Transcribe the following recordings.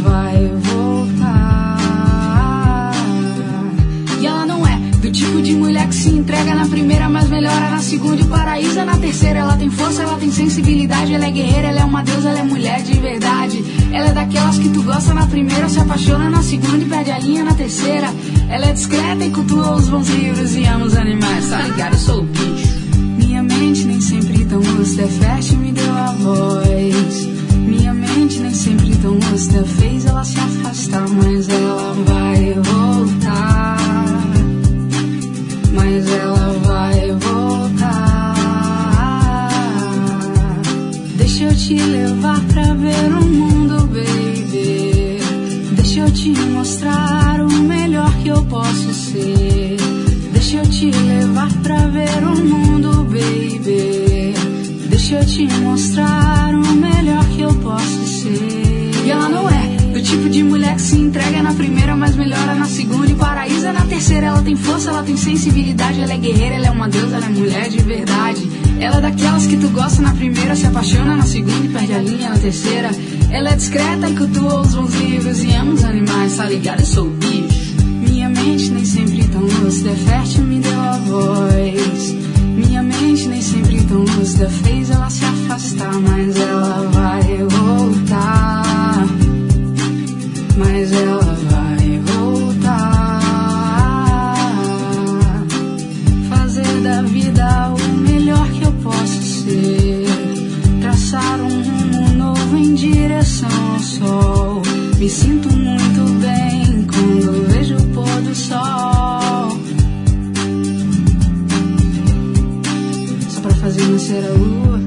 vai voltar. E ela não é do tipo de mulher que se entrega na primeira, mas melhora na segunda e paraísa na terceira. Ela tem força, ela tem sensibilidade, ela é guerreira, ela é uma deusa, ela é mulher de verdade. Ela é daquelas que tu gosta na primeira, se apaixona na segunda e perde a linha na terceira. Ela é discreta e cultua os bons livros e ama os animais, tá ligado? Eu sou o bicho. Minha mente nem sempre tão lúcida, é fértil, me deu a voz. Minha mente nem sempre tão lúcida, fez ela se afastar, mas ela vai voltar. Mas ela vai voltar. Deixa eu te levar pra ver o mundo, baby. Deixa eu te mostrar o melhor que eu posso ser. Deixa eu te levar pra ver o mundo, baby. Deixa eu te mostrar o melhor que eu posso ser. E ela não é do tipo de mulher que se entrega na primeira, mas melhora na segunda e paraísa na terceira. Ela tem força, ela tem sensibilidade, ela é guerreira, ela é uma deusa, ela é mulher de verdade. Ela é daquelas que tu gosta na primeira, se apaixona na segunda e perde a linha na terceira. Ela é discreta e cultua os bons livros e ama os animais, tá ligado? Eu sou o bicho. Minha mente nem sempre tão lúcida, é fértil, me deu a voz. Minha mente nem sempre tão lúcida, fez ela se afastar, mas ela vai voltar. Mas ela vai voltar. Fazer da vida o melhor que eu posso ser. Traçar um rumo novo em direção ao sol. Me sinto muito bem quando vejo o pôr do sol. Só pra fazer nascer a lua.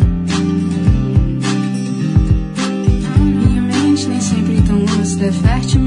Minha mente nem sempre tão lúcida, é fértil,